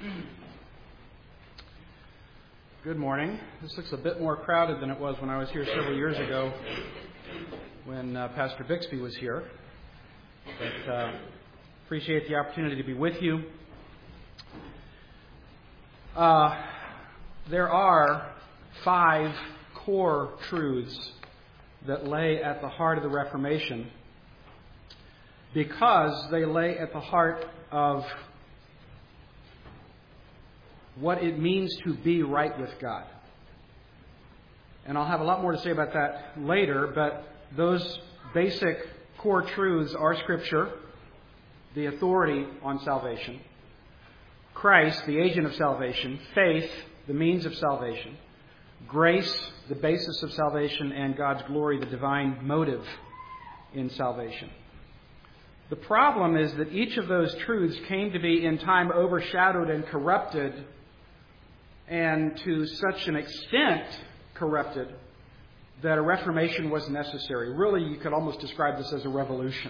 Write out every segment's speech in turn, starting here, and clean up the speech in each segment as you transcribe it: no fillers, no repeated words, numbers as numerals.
Good morning. This looks a bit more crowded than it was when I was here several years ago when Pastor Bixby was here. But appreciate the opportunity to be with you. There are 5 core truths that lay at the heart of the Reformation because they lay at the heart of what it means to be right with God. And I'll have a lot more to say about that later, but those basic core truths are Scripture, the authority on salvation, Christ, the agent of salvation, faith, the means of salvation, grace, the basis of salvation, and God's glory, the divine motive in salvation. The problem is that each of those truths came to be in time overshadowed and corrupted, and to such an extent corrupted that a reformation was necessary. Really, you could almost describe this as a revolution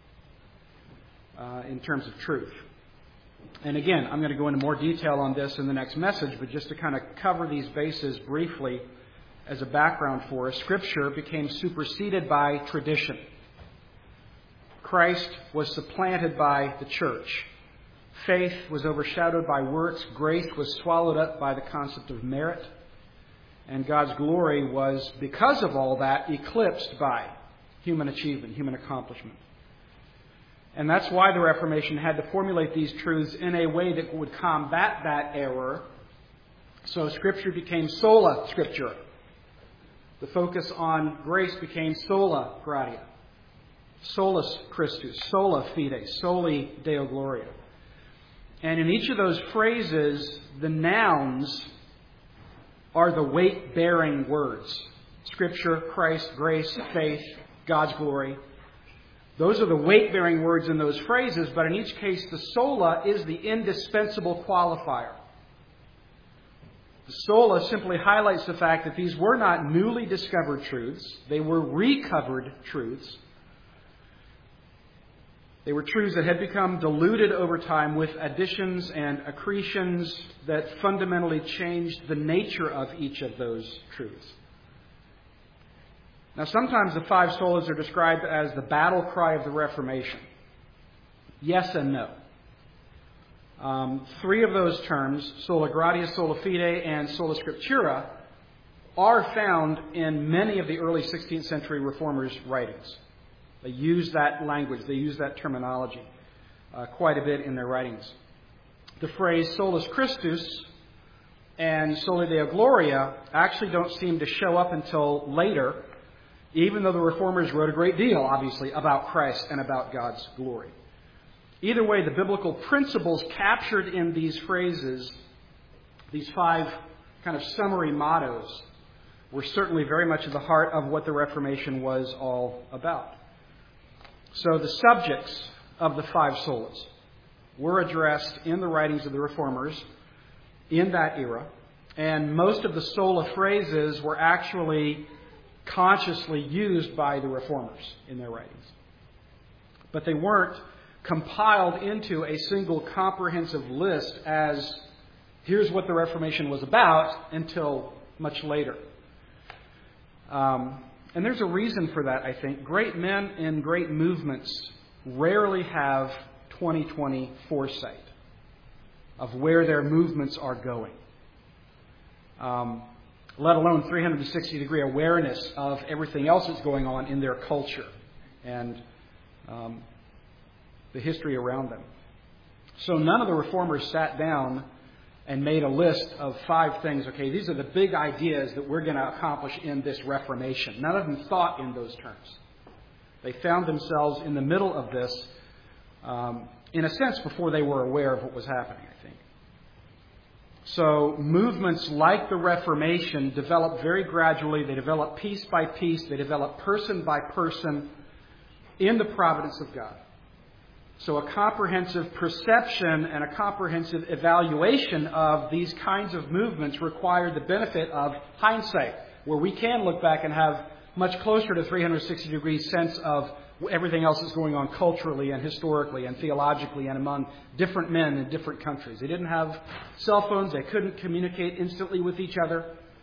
in terms of truth. And again, I'm going to go into more detail on this in the next message, but just to kind of cover these bases briefly as a background for us, Scripture became superseded by tradition. Christ was supplanted by the church. Faith was overshadowed by works. Grace was swallowed up by the concept of merit. And God's glory was, because of all that, eclipsed by human achievement, human accomplishment. And that's why the Reformation had to formulate these truths in a way that would combat that error. So Scripture became sola Scriptura. The focus on grace became sola gratia. Solus Christus, sola fide, soli Deo gloria. And in each of those phrases, the nouns are the weight-bearing words. Scripture, Christ, grace, faith, God's glory. Those are the weight-bearing words in those phrases, but in each case, the sola is the indispensable qualifier. The sola simply highlights the fact that these were not newly discovered truths. They were recovered truths. They were truths that had become diluted over time with additions and accretions that fundamentally changed the nature of each of those truths. Now, sometimes the 5 solas are described as the battle cry of the Reformation. Yes and no. 3 of those terms, sola gratia, sola fide, and sola scriptura, are found in many of the early 16th century Reformers' writings. They use that language, they use that terminology quite a bit in their writings. The phrase solus Christus and soli Deo gloria actually don't seem to show up until later, even though the Reformers wrote a great deal, obviously, about Christ and about God's glory. Either way, the biblical principles captured in these phrases, these 5 kind of summary mottos, were certainly very much at the heart of what the Reformation was all about. So the subjects of the 5 solas were addressed in the writings of the Reformers in that era, and most of the sola phrases were actually consciously used by the Reformers in their writings. But they weren't compiled into a single comprehensive list as here's what the Reformation was about until much later. And there's a reason for that, I think. Great men in great movements rarely have 20/20 foresight of where their movements are going, let alone 360-degree awareness of everything else that's going on in their culture and the history around them. So none of the Reformers sat down and made a list of 5 things. Okay, these are the big ideas that we're going to accomplish in this Reformation. None of them thought in those terms. They found themselves in the middle of this, in a sense, before they were aware of what was happening, I think. So movements like the Reformation develop very gradually. They develop piece by piece. They develop person by person in the providence of God. So a comprehensive perception and a comprehensive evaluation of these kinds of movements require the benefit of hindsight, where we can look back and have much closer to 360-degree sense of everything else that's going on culturally and historically and theologically and among different men in different countries. They didn't have cell phones. They couldn't communicate instantly with each other.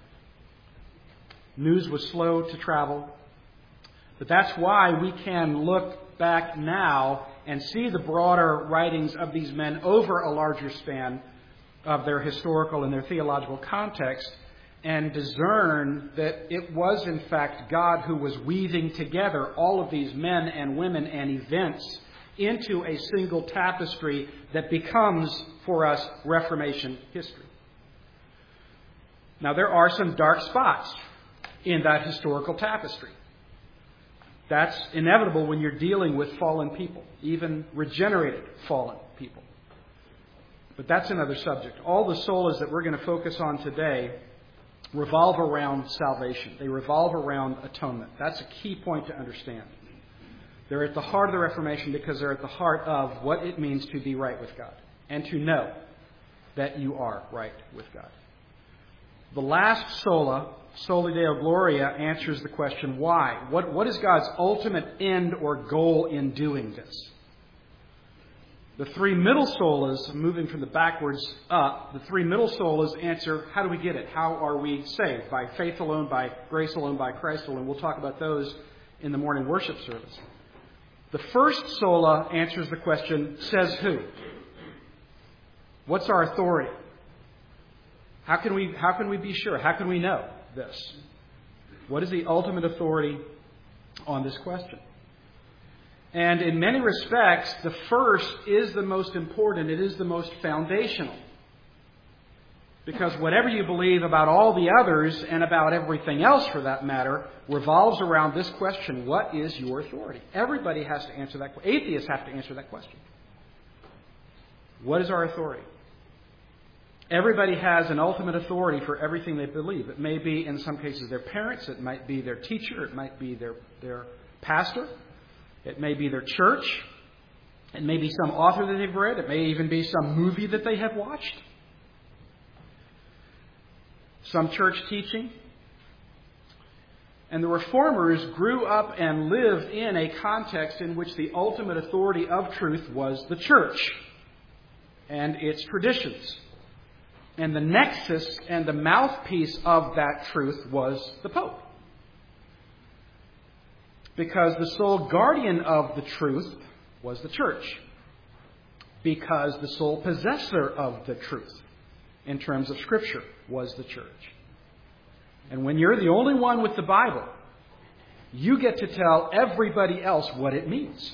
News was slow to travel. But that's why we can look back now and see the broader writings of these men over a larger span of their historical and their theological context and discern that it was, in fact, God who was weaving together all of these men and women and events into a single tapestry that becomes, for us, Reformation history. Now, there are some dark spots in that historical tapestry. That's inevitable when you're dealing with fallen people, even regenerated fallen people. But that's another subject. All the solas that we're going to focus on today revolve around salvation. They revolve around atonement. That's a key point to understand. They're at the heart of the Reformation because they're at the heart of what it means to be right with God and to know that you are right with God. The last sola, Soli Deo Gloria, answers the question, why? What is God's ultimate end or goal in doing this? The three middle solas, moving from the backwards up, the three middle solas answer, how do we get it? How are we saved? By faith alone, by grace alone, by Christ alone. We'll talk about those in the morning worship service. The first sola answers the question, says who? What's our authority? How can we be sure? How can we know this? What is the ultimate authority on this question? And in many respects, the first is the most important. It is the most foundational. Because whatever you believe about all the others, and about everything else for that matter, revolves around this question, what is your authority? Everybody has to answer that question. Atheists have to answer that question. What is our authority? Everybody has an ultimate authority for everything they believe. It may be, in some cases, their parents. It might be their teacher. It might be their pastor. It may be their church. It may be some author that they've read. It may even be some movie that they have watched. Some church teaching. And the Reformers grew up and lived in a context in which the ultimate authority of truth was the church and its traditions. And the nexus and the mouthpiece of that truth was the Pope. Because the sole guardian of the truth was the church. Because the sole possessor of the truth, in terms of Scripture, was the church. And when you're the only one with the Bible, you get to tell everybody else what it means.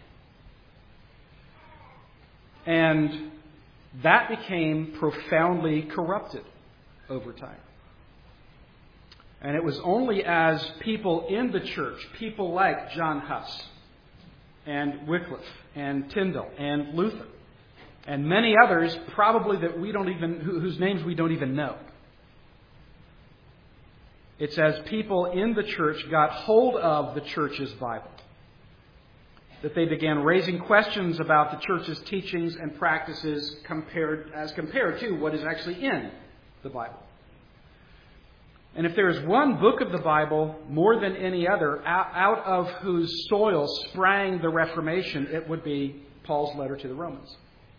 And that became profoundly corrupted over time. And it was only as people in the church, people like John Huss and Wycliffe and Tyndale and Luther and many others, probably that we don't even, whose names we don't even know. It's as people in the church got hold of the church's Bible that they began raising questions about the church's teachings and practices compared to what is actually in the Bible. And if there is one book of the Bible more than any other, out of whose soil sprang the Reformation, it would be Paul's letter to the Romans.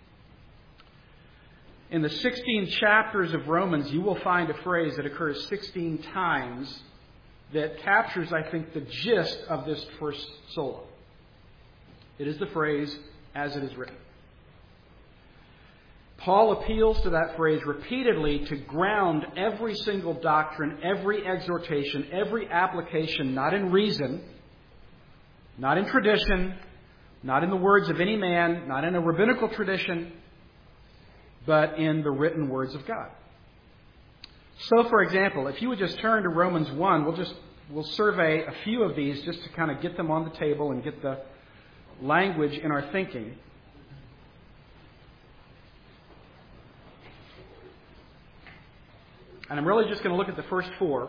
In the 16 chapters of Romans, you will find a phrase that occurs 16 times that captures, I think, the gist of this first sola. It is the phrase, as it is written. Paul appeals to that phrase repeatedly to ground every single doctrine, every exhortation, every application, not in reason, not in tradition, not in the words of any man, not in a rabbinical tradition, but in the written words of God. So, for example, if you would just turn to Romans 1, we'll survey a few of these just to kind of get them on the table and get the language in our thinking. And I'm really just going to look at the first four.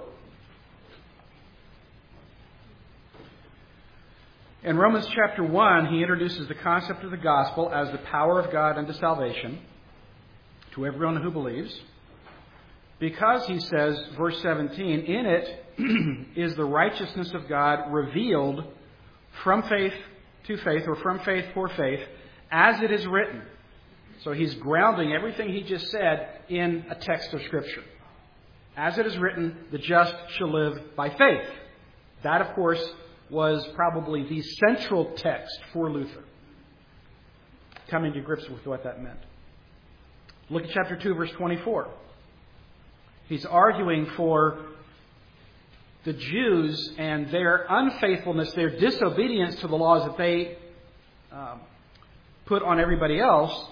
In Romans chapter 1, he introduces the concept of the gospel as the power of God unto salvation to everyone who believes, Because he says, verse 17, in it is the righteousness of God revealed from faith to faith, or from faith for faith, as it is written. So he's grounding everything he just said in a text of Scripture. As it is written, the just shall live by faith. That, of course, was probably the central text for Luther, coming to grips with what that meant. Look at chapter 2, verse 24. He's arguing for the Jews and their unfaithfulness, their disobedience to the laws that they put on everybody else.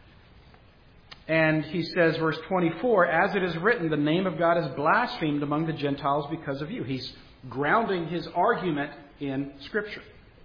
And he says, verse 24, as it is written, the name of God is blasphemed among the Gentiles because of you. He's grounding his argument in Scripture.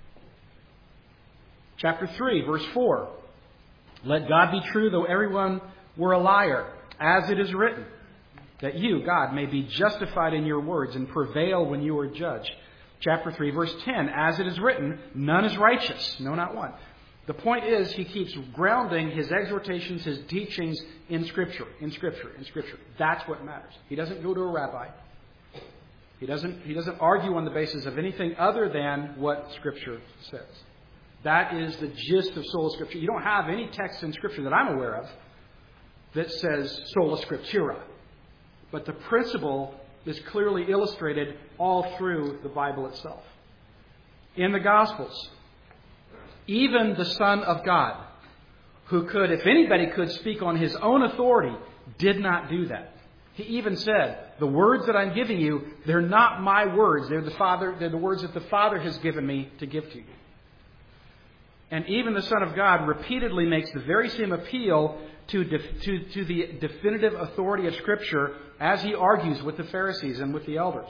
Chapter 3, verse 4. Let God be true, though everyone were a liar, as it is written, that you, God, may be justified in your words and prevail when you are judged. Chapter 3, verse 10. As it is written, none is righteous, no, not one. The point is, he keeps grounding his exhortations, his teachings in Scripture, in Scripture, in Scripture. That's what matters. He doesn't go to a rabbi. He doesn't argue on the basis of anything other than what Scripture says. That is the gist of sola Scriptura. You don't have any text in Scripture that I'm aware of that says sola Scriptura. But the principle is clearly illustrated all through the Bible itself. In the Gospels, even the Son of God, who could, if anybody could speak on his own authority, did not do that. He even said, the words that I'm giving you, they're not my words. They're the words that the Father has given me to give to you. And even the Son of God repeatedly makes the very same appeal to the definitive authority of Scripture as he argues with the Pharisees and with the elders.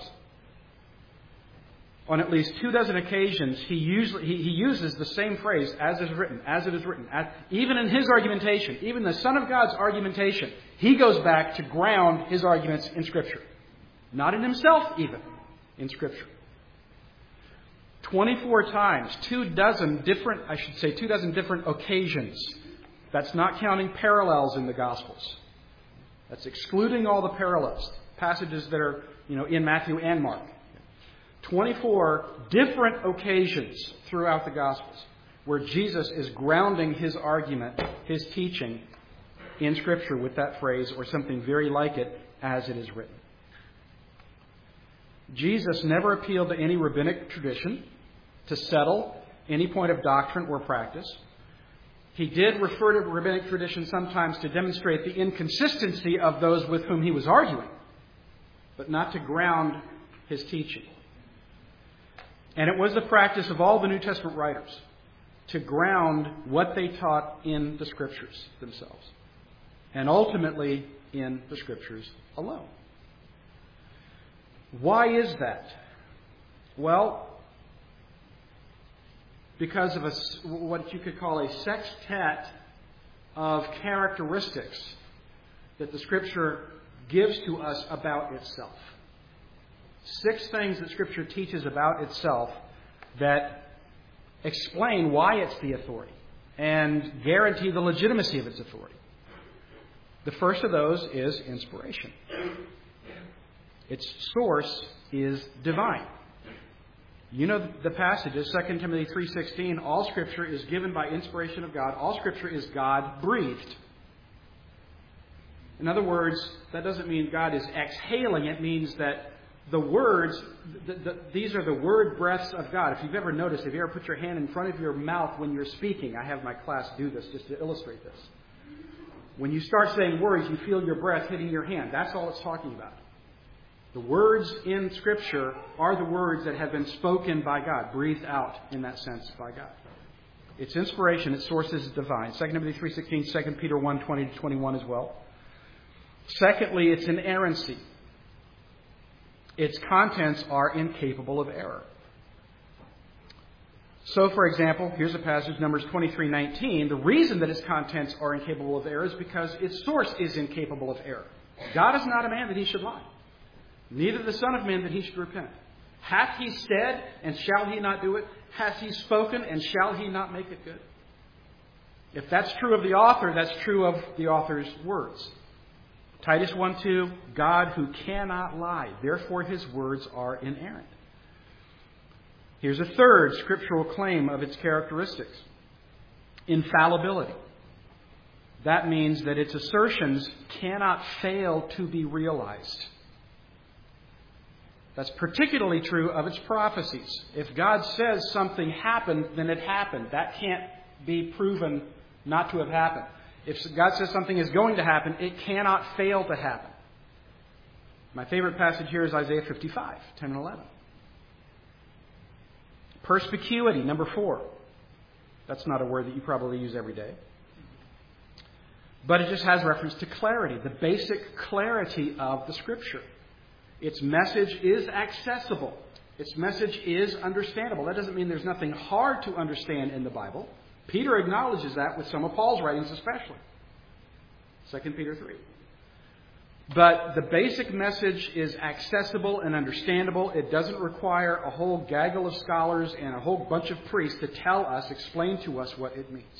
On at least 24 occasions, he uses the same phrase, as it is written, as it is written. Even in his argumentation, even the Son of God's argumentation, he goes back to ground his arguments in Scripture. Not in himself, even, in Scripture. 24 times, 24 different occasions. That's not counting parallels in the Gospels. That's excluding all the parallels, passages that are, in Matthew and Mark. 24 different occasions throughout the Gospels where Jesus is grounding his argument, his teaching, in Scripture with that phrase or something very like it, as it is written. Jesus never appealed to any rabbinic tradition to settle any point of doctrine or practice. He did refer to rabbinic tradition sometimes to demonstrate the inconsistency of those with whom he was arguing, but not to ground his teaching. And it was the practice of all the New Testament writers to ground what they taught in the Scriptures themselves, and ultimately in the Scriptures alone. Why is that? Well, because of what you could call a sextet of characteristics that the Scripture gives to us about itself. 6 things that Scripture teaches about itself that explain why it's the authority and guarantee the legitimacy of its authority. The first of those is inspiration. Its source is divine. You know the passages, 2 Timothy 3:16, all Scripture is given by inspiration of God. All Scripture is God-breathed. In other words, that doesn't mean God is exhaling. It means that the words, these are the word breaths of God. If you've ever noticed, if you ever put your hand in front of your mouth when you're speaking, I have my class do this just to illustrate this. When you start saying words, you feel your breath hitting your hand. That's all it's talking about. The words in Scripture are the words that have been spoken by God, breathed out in that sense by God. Its inspiration, its source is divine. 2 Timothy 3:16, 2 Peter 1:20-21 as well. Secondly, its inerrancy. Its contents are incapable of error. So, for example, here's a passage, Numbers 23:19. The reason that its contents are incapable of error is because its source is incapable of error. God is not a man that he should lie, neither the Son of Man that he should repent. Hath he said, and shall he not do it? Hath he spoken, and shall he not make it good? If that's true of the author, that's true of the author's words. Titus 1:2, God who cannot lie, therefore his words are inerrant. Here's a third scriptural claim of its characteristics. Infallibility. That means that its assertions cannot fail to be realized. That's particularly true of its prophecies. If God says something happened, then it happened. That can't be proven not to have happened. If God says something is going to happen, it cannot fail to happen. My favorite passage here is Isaiah 55, 10 and 11. Perspicuity, number 4. That's not a word that you probably use every day. But it just has reference to clarity, the basic clarity of the Scripture. Its message is accessible. Its message is understandable. That doesn't mean there's nothing hard to understand in the Bible. Peter acknowledges that with some of Paul's writings especially. 2 Peter 3. But the basic message is accessible and understandable. It doesn't require a whole gaggle of scholars and a whole bunch of priests to tell us, explain to us what it means.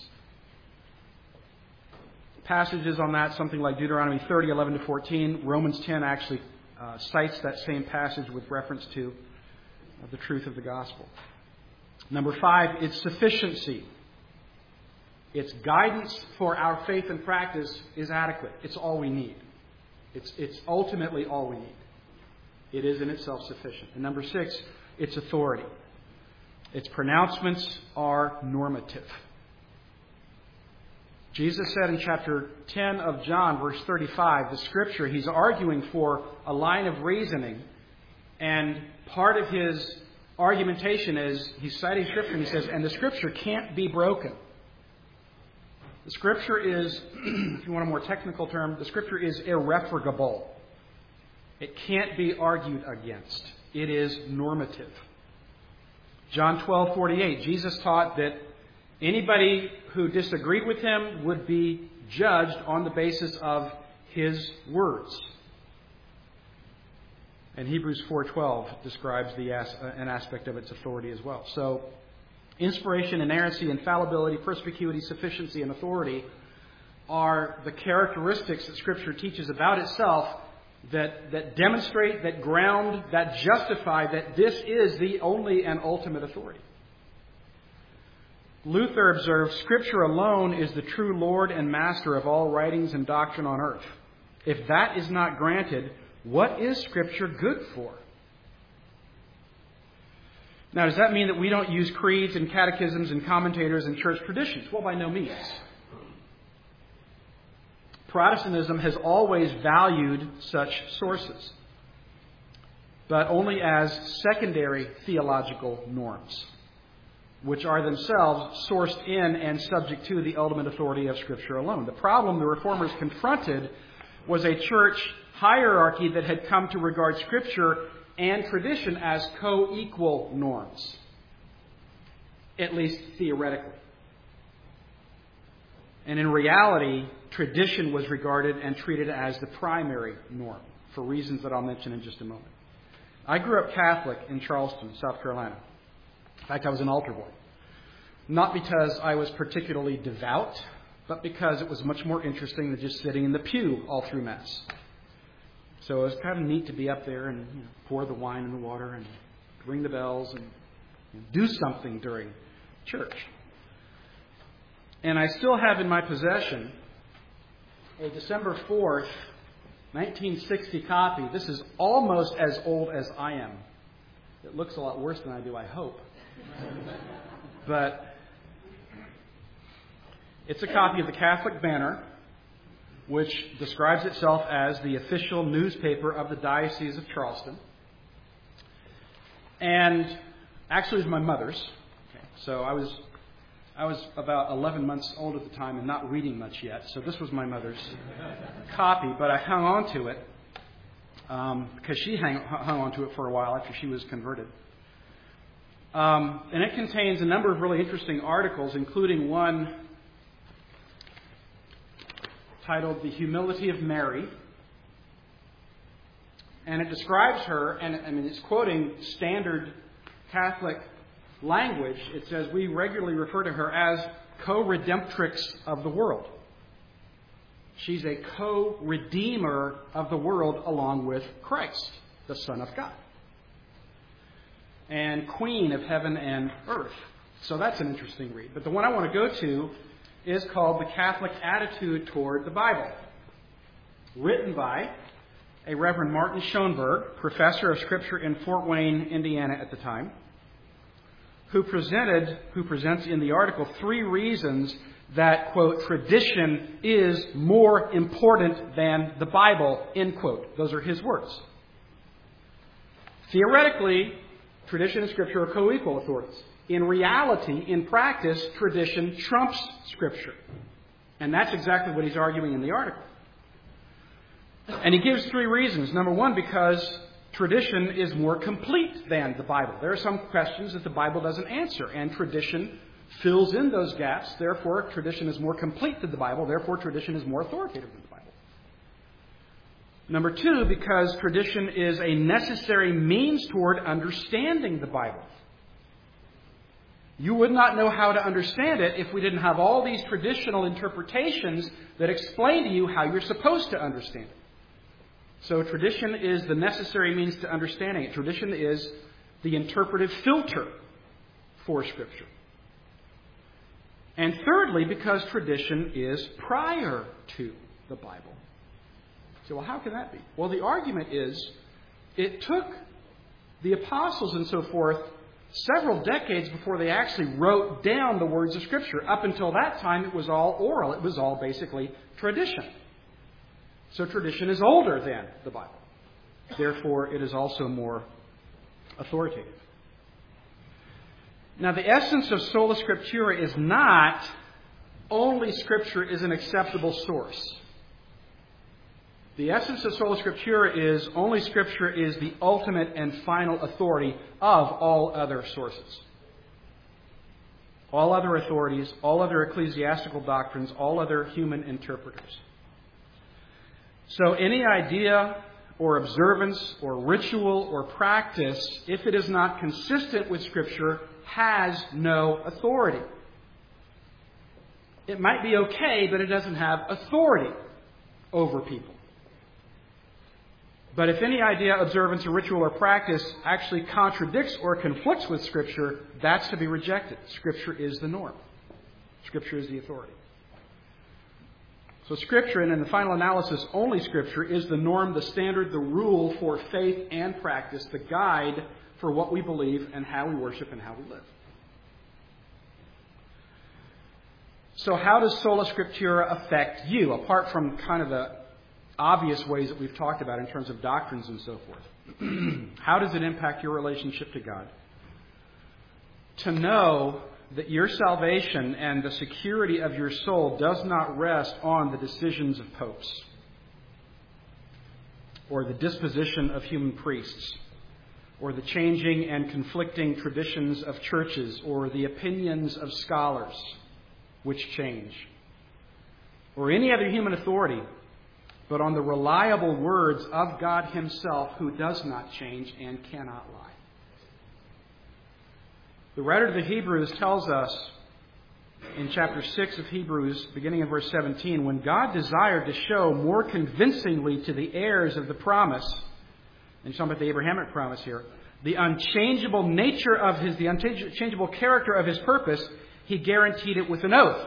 Passages on that, something like Deuteronomy 30, 11 to 14. Romans 10 actually cites that same passage with reference to the truth of the gospel. Number 5, its sufficiency. Its guidance for our faith and practice is adequate. It's all we need. It's ultimately all we need. It is in itself sufficient. And number 6, its authority. Its pronouncements are normative. Jesus said in chapter 10 of John, verse 35, the Scripture, he's arguing for a line of reasoning. And part of his argumentation is, he's citing Scripture and he says, and the Scripture can't be broken. The Scripture is, if you want a more technical term, the Scripture is irrefragable. It can't be argued against. It is normative. John 12:48, Jesus taught that anybody who disagreed with him would be judged on the basis of his words. And Hebrews 4:12 describes an aspect of its authority as well. So, inspiration, inerrancy, infallibility, perspicuity, sufficiency, and authority are the characteristics that Scripture teaches about itself that demonstrate, that ground, that justify that this is the only and ultimate authority. Luther observed, Scripture alone is the true Lord and Master of all writings and doctrine on earth. If that is not granted, what is Scripture good for? Now, does that mean that we don't use creeds and catechisms and commentators and church traditions? Well, by no means. Protestantism has always valued such sources, but only as secondary theological norms, which are themselves sourced in and subject to the ultimate authority of Scripture alone. The problem the Reformers confronted was a church hierarchy that had come to regard Scripture and tradition as co-equal norms, at least theoretically. And in reality, tradition was regarded and treated as the primary norm, for reasons that I'll mention in just a moment. I grew up Catholic in Charleston, South Carolina. In fact, I was an altar boy. Not because I was particularly devout, but because it was much more interesting than just sitting in the pew all through Mass. So it was kind of neat to be up there and pour the wine and the water and ring the bells and do something during church. And I still have in my possession a December 4th, 1960 copy. This is almost as old as I am. It looks a lot worse than I do, I hope. But it's a copy of the Catholic Banner, which describes itself as the official newspaper of the Diocese of Charleston. And actually it was my mother's. Okay. So I was about 11 months old at the time and not reading much yet. So this was my mother's copy, but I hung on to it because she hung on to it for a while after she was converted. And it contains a number of really interesting articles, including one titled The Humility of Mary. And it describes her, and it's quoting standard Catholic language. It says, we regularly refer to her as co-redemptrix of the world. She's a co-redeemer of the world along with Christ, the Son of God, and Queen of heaven and earth. So that's an interesting read. But the one I want to go to is called The Catholic Attitude Toward the Bible, written by a Reverend Martin Schoenberg, professor of Scripture in Fort Wayne, Indiana at the time, who presents in the article 3 reasons that, quote, tradition is more important than the Bible, end quote. Those are his words. Theoretically, tradition and Scripture are co-equal authorities. In reality, in practice, tradition trumps Scripture. And that's exactly what he's arguing in the article. And he gives 3 reasons. Number 1, because tradition is more complete than the Bible. There are some questions that the Bible doesn't answer, and tradition fills in those gaps. Therefore, tradition is more complete than the Bible. Therefore, tradition is more authoritative than the Bible. Number 2, because tradition is a necessary means toward understanding the Bible. You would not know how to understand it if we didn't have all these traditional interpretations that explain to you how you're supposed to understand it. So tradition is the necessary means to understanding it. Tradition is the interpretive filter for Scripture. And thirdly, because tradition is prior to the Bible. So, well, how can that be? Well, the argument is it took the apostles and so forth several decades before they actually wrote down the words of Scripture. Up until that time, it was all oral. It was all basically tradition. So tradition is older than the Bible. Therefore, it is also more authoritative. Now, the essence of sola scriptura is not only Scripture is an acceptable source. The essence of sola scriptura is only Scripture is the ultimate and final authority of all other sources. All other authorities, all other ecclesiastical doctrines, all other human interpreters. So any idea or observance or ritual or practice, if it is not consistent with Scripture, has no authority. It might be okay, but it doesn't have authority over people. But if any idea, observance, or ritual or practice actually contradicts or conflicts with Scripture, that's to be rejected. Scripture is the norm. Scripture is the authority. So Scripture, and in the final analysis, only Scripture, is the norm, the standard, the rule for faith and practice, the guide for what we believe and how we worship and how we live. So how does sola scriptura affect you, apart from kind of the obvious ways that we've talked about in terms of doctrines and so forth? How does it impact your relationship to God? To know that your salvation and the security of your soul does not rest on the decisions of popes or the disposition of human priests or the changing and conflicting traditions of churches or the opinions of scholars which change, or any other human authority, but on the reliable words of God Himself, who does not change and cannot lie. The writer to the Hebrews tells us in chapter 6 of Hebrews, beginning in verse 17, when God desired to show more convincingly to the heirs of the promise, and he's talking about the Abrahamic promise here, the unchangeable nature of the unchangeable character of His purpose, He guaranteed it with an oath.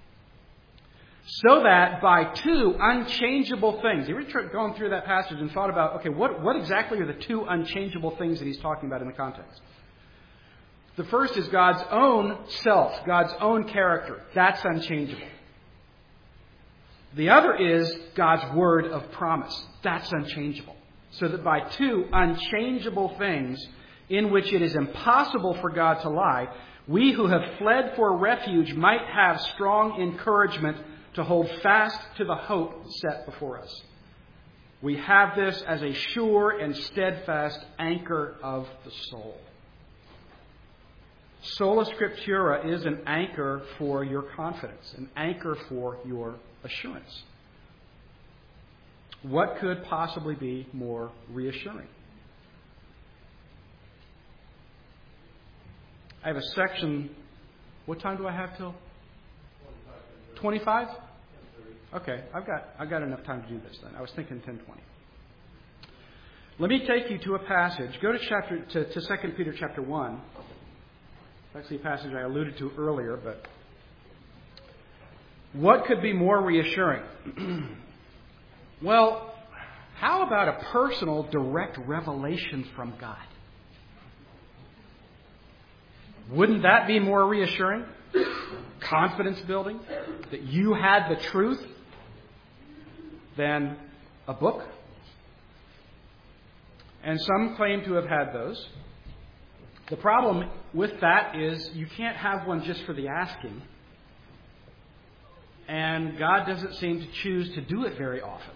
So that by 2 unchangeable things, you ever gone through that passage and thought about, okay, what exactly are the 2 unchangeable things that he's talking about in the context? The first is God's own self, God's own character. That's unchangeable. The other is God's word of promise. That's unchangeable. So that by 2 unchangeable things in which it is impossible for God to lie, we who have fled for refuge might have strong encouragement to hold fast to the hope set before us. We have this as a sure and steadfast anchor of the soul. Sola Scriptura is an anchor for your confidence, an anchor for your assurance. What could possibly be more reassuring? I have a section. What time do I have till? 25? Okay, I've got enough time to do this then. I was thinking 10:20. Let me take you to a passage. Go to 2 Peter chapter 1. It's actually a passage I alluded to earlier, but what could be more reassuring? Well, how about a personal, direct revelation from God? Wouldn't that be more reassuring? Confidence building? That you had the truth than a book? And some claim to have had those. The problem with that is you can't have one just for the asking. And God doesn't seem to choose to do it very often.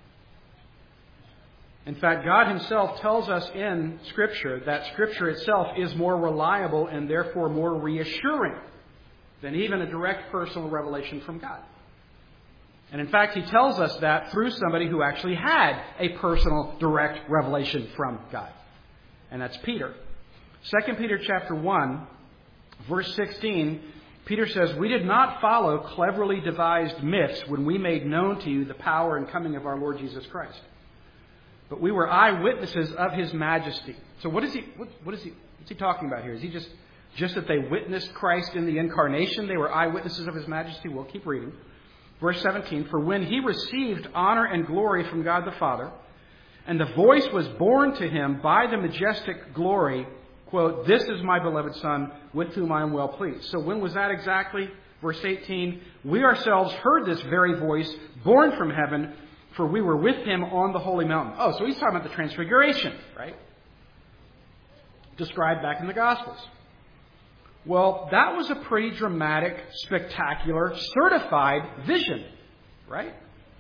In fact, God Himself tells us in Scripture that Scripture itself is more reliable and therefore more reassuring than even a direct personal revelation from God. And in fact, He tells us that through somebody who actually had a personal, direct revelation from God. And that's Peter. 2 Peter chapter 1, verse 16, Peter says, "We did not follow cleverly devised myths when we made known to you the power and coming of our Lord Jesus Christ. But we were eyewitnesses of His majesty." So what's he talking about here? Is he just that they witnessed Christ in the incarnation? They were eyewitnesses of His majesty? We'll keep reading. Verse 17, "For when He received honor and glory from God the Father, and the voice was borne to Him by the majestic glory, quote, 'This is my beloved Son, with whom I am well pleased.'" So when was that exactly? Verse 18, "We ourselves heard this very voice borne from heaven, for we were with Him on the holy mountain." Oh, so he's talking about the transfiguration, right? Described back in the Gospels. Well, that was a pretty dramatic, spectacular, certified vision, right?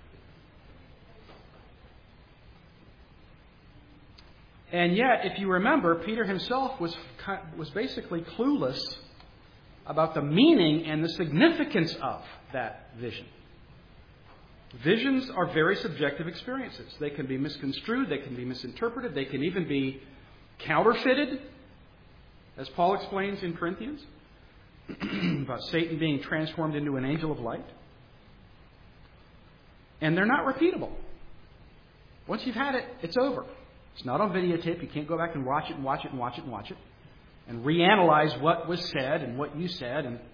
And yet, if you remember, Peter himself was basically clueless about the meaning and the significance of that vision. Visions are very subjective experiences. They can be misconstrued, they can be misinterpreted, they can even be counterfeited, as Paul explains in Corinthians, about Satan being transformed into an angel of light. And they're not repeatable. Once you've had it, it's over. It's not on videotape. You can't go back and watch it and watch it and watch it and watch it and reanalyze what was said and what you said. And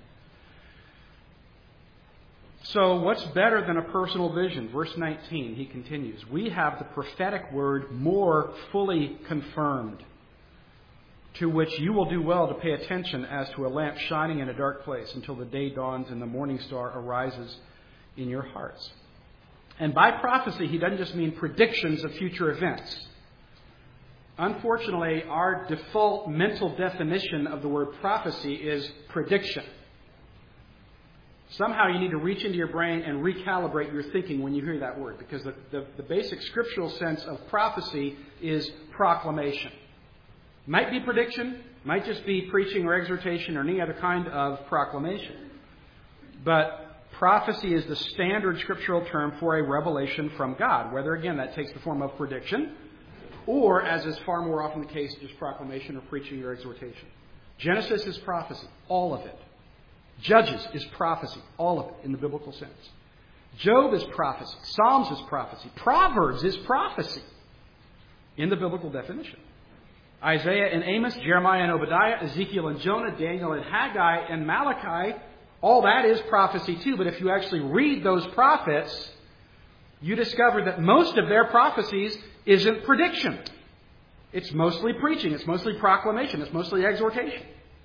so what's better than a personal vision? Verse 19, he continues, "We have the prophetic word more fully confirmed, to which you will do well to pay attention as to a lamp shining in a dark place until the day dawns and the morning star arises in your hearts." And by prophecy, he doesn't just mean predictions of future events. Unfortunately, our default mental definition of the word prophecy is prediction. Somehow you need to reach into your brain and recalibrate your thinking when you hear that word, because the basic scriptural sense of prophecy is proclamation. Might be prediction, might just be preaching or exhortation or any other kind of proclamation. But prophecy is the standard scriptural term for a revelation from God, whether, again, that takes the form of prediction or, as is far more often the case, just proclamation or preaching or exhortation. Genesis is prophecy, all of it. Judges is prophecy, all of it in the biblical sense. Job is prophecy. Psalms is prophecy. Proverbs is prophecy in the biblical definition. Isaiah and Amos, Jeremiah and Obadiah, Ezekiel and Jonah, Daniel and Haggai and Malachi, all that is prophecy too. But if you actually read those prophets, you discover that most of their prophecies isn't prediction. It's mostly preaching. It's mostly proclamation. It's mostly exhortation.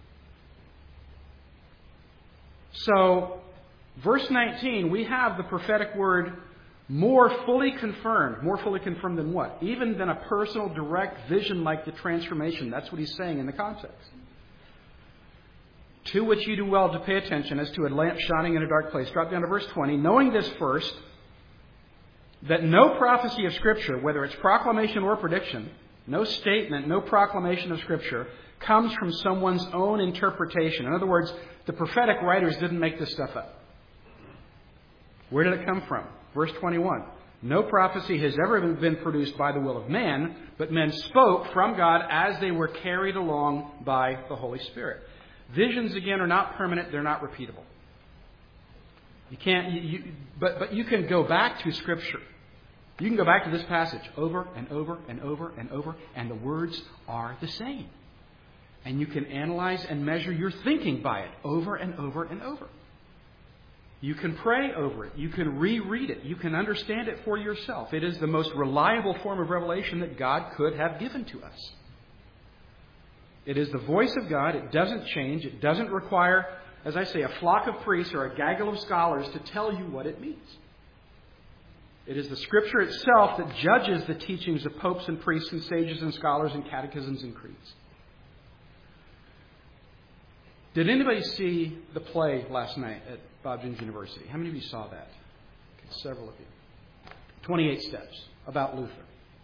So, verse 19, we have the prophetic word more fully confirmed. More fully confirmed than what? Even than a personal, direct vision like the transformation. That's what he's saying in the context. To which you do well to pay attention as to a lamp shining in a dark place. Drop down to verse 20. Knowing this first, that no prophecy of Scripture, whether it's proclamation or prediction, no statement, no proclamation of Scripture, comes from someone's own interpretation. In other words, the prophetic writers didn't make this stuff up. Where did it come from? Verse 21. No prophecy has ever been produced by the will of man, but men spoke from God as they were carried along by the Holy Spirit. Visions, again, are not permanent. They're not repeatable. You can't. But you can go back to Scripture. You can go back to this passage over and over and over and over, and the words are the same. And you can analyze and measure your thinking by it over and over and over. You can pray over it. You can reread it. You can understand it for yourself. It is the most reliable form of revelation that God could have given to us. It is the voice of God. It doesn't change. It doesn't require, as I say, a flock of priests or a gaggle of scholars to tell you what it means. It is the Scripture itself that judges the teachings of popes and priests and sages and scholars and catechisms and creeds. Did anybody see the play last night at Bob Jones University? How many of you saw that? Okay, several of you. 28 Steps, about Luther.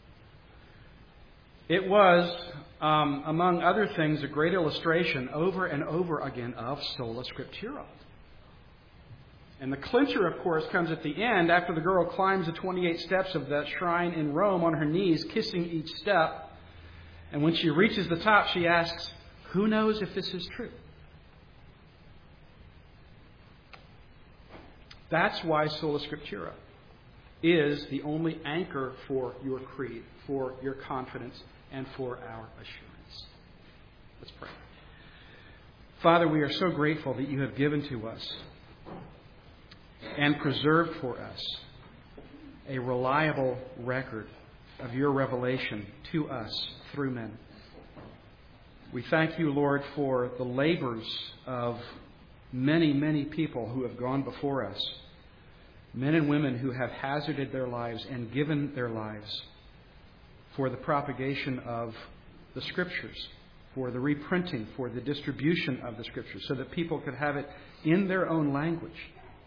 It was, among other things, a great illustration over and over again of sola scriptura. And the clincher, of course, comes at the end after the girl climbs the 28 steps of that shrine in Rome on her knees, kissing each step. And when she reaches the top, she asks, "Who knows if this is true?" That's why sola scriptura is the only anchor for your creed, for your confidence, and for our assurance. Let's pray. Father, we are so grateful that you have given to us and preserved for us a reliable record of your revelation to us through men. We thank you, Lord, for the labors of many, many people who have gone before us, men and women who have hazarded their lives and given their lives for the propagation of the Scriptures, for the reprinting, for the distribution of the Scriptures, so that people could have it in their own language.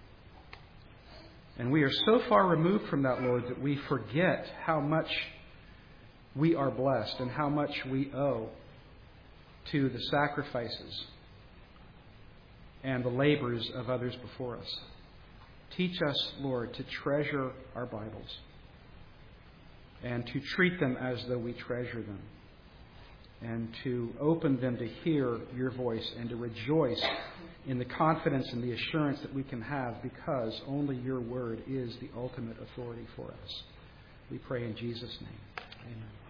And we are so far removed from that, Lord, that we forget how much we are blessed and how much we owe to the sacrifices and the labors of others before us. Teach us, Lord, to treasure our Bibles and to treat them as though we treasure them, and to open them to hear your voice and to rejoice in the confidence and the assurance that we can have, because only your word is the ultimate authority for us. We pray in Jesus' name. Amen.